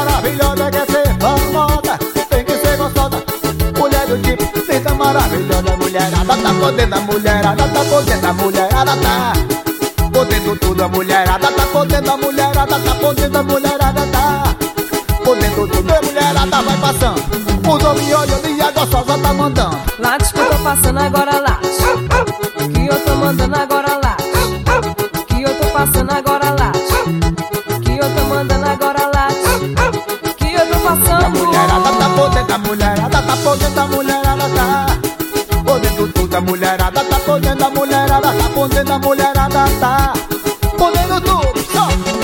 maravilhosa, quer ser famosa, tem que ser gostosa. Mulher do tipo, linda, maravilhosa, mulherada tá podendo, a mulherada tá podendo, a mulherada tá podendo tudo, a mulherada tá podendo, a mulherada tá podendo, a mulherada tá podendo tudo, a mulherada vai passando. Os homens olhando e a gostosa tá mandando. Late que eu tô passando agora, late que eu tô mandando agora, late que eu tô passando agora, late que eu tô mandando agora, late que eu tô passando. A mulherada tá podendo, a mulherada tá podendo, a mulherada tá podendo tudo, a mulherada tá podendo, a mulherada tá podendo, a mulherada tá podendo tudo. Só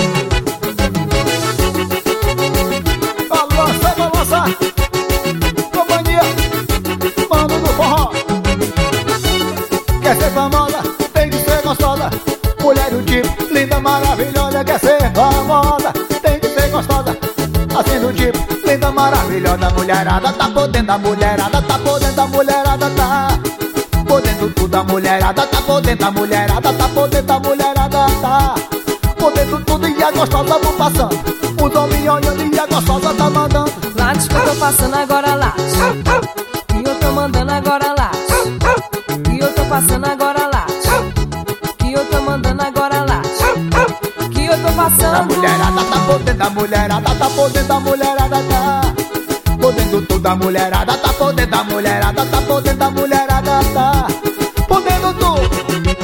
balança, balança, companhia, mano do forró. Quer ser famosa, tem que ser gostosa. Mulher do tipo, linda, maravilhosa, quer ser famosa, tem que ser gostosa. Assim do tipo, linda, maravilhosa, mulherada tá podendo, a mulherada tá podendo, a mulherada tá podendo tudo, a mulherada tá podendo, a mulherada tá podendo, a mulherada tá podendo tudo e a gostosa vão passando. Os homens olhando e a gostosa tá mandando. Late que eu tô passando agora, late que eu tô mandando agora, late que eu tô passando agora, late que eu tô mandando agora, late que eu tô passando. A mulherada tá podendo, a mulherada tá podendo, a mulherada tá podendo tudo, a mulherada tá podendo, a mulherada tá podendo, a mulherada tá podendo tudo.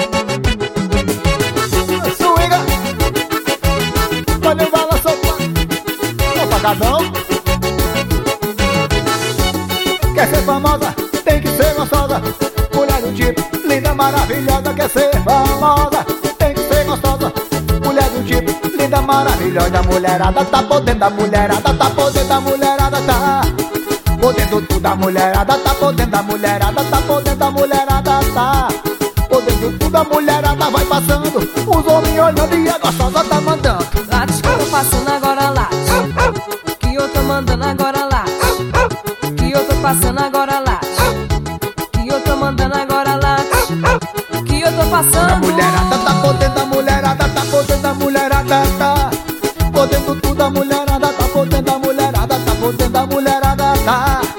Swinga, pode balançar o pagadão. Quer ser famosa, tem que ser gostosa. Mulher do tipo, linda, maravilhosa, quer ser famosa, tem que ser gostosa. Mulher do tipo, linda, maravilhosa, a mulherada tá podendo, a mulherada tá podendo, a mulherada tá podendo tudo, a mulherada tá podendo, a mulherada tá podendo, a mulherada tá podendo tudo, a mulherada vai passando. Os homens olhando e a gostosa tá mandando. Late que eu tô passando agora, late que eu tô mandando agora, late que eu tô passando agora, late que eu tô mandando agora, late que eu tô passando. A mulherada tá podendo, a mulherada tá podendo, a mulherada tá podendo tudo, a mulherada tá podendo, a mulherada tá podendo, a mulherada tá